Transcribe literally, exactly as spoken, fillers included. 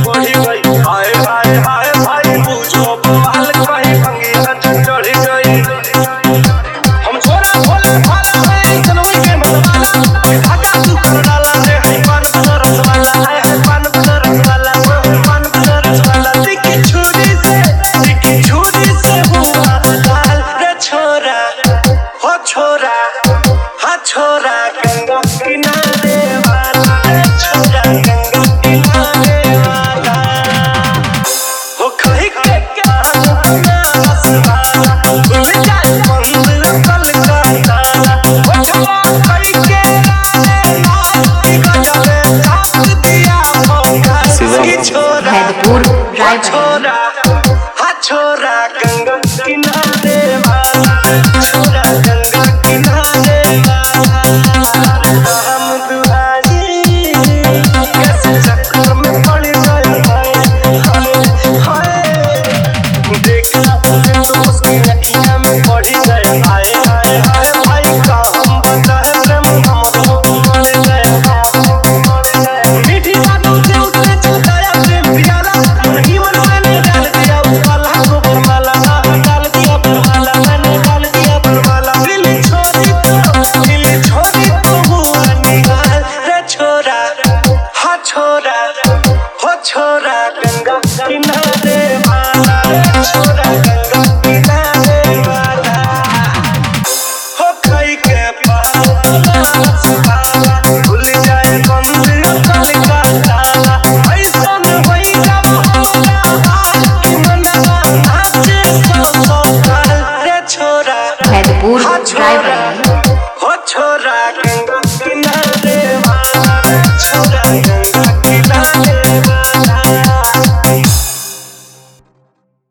बढ़ी गई हाय हाय हाय भाई पूछो बवाल कहीं भंगी सच चढ़ी गई हम छोरा भोले भाला है जनवरी के मतवाला ढाका तू कर डाला रे पान बदरस वाला है पान बदरस वाला पान बदरस वाला दिखी छुरी से दिखी छुरी से हुआ लाल रे छोरा हो छोरा हा छोरा गंगा किनारे वाला रे छोरा गंगा किनारे वाला हो कहीं के क्या नास वाला भूल जाए मंदिर कलकत्ता हो छवा कहीं के राने नाच की गजबे चाप दिया मौका की छोरा हैदपुर हा छोरा हा छोरा गंगा किनारे वाला छोरा गंगा किनारे वाला हम दुहाई कैसे चक्कर में पड़ गए हाय हाय देखा तो उसकी अखियां में पड़ी गए हाय हाय हाय भाई का हम बताए प्रेम हमको मर गए मीठी बातों से उसने चुकाया प्रेम प्याला नहीं मन मैंने डाल दिया उबाला गोबर माला डाल दिया बरमाला मैंने डाल दिया बरमाला दिल छोड़ी तो दिल छोड़ी तो हुआ निहाल रे छोरा हा छोरा हो छोरा गंगा किनारे वाला रे छोरा गंगा किनारे वाला हो कहीं के पास वाला भूल जाए मंदिर कलकत्ता ऐसा न होई जब होला कि मनवा नाचे सो सो काल रे छोरा हैदपुर हा छोरा ड्राइवर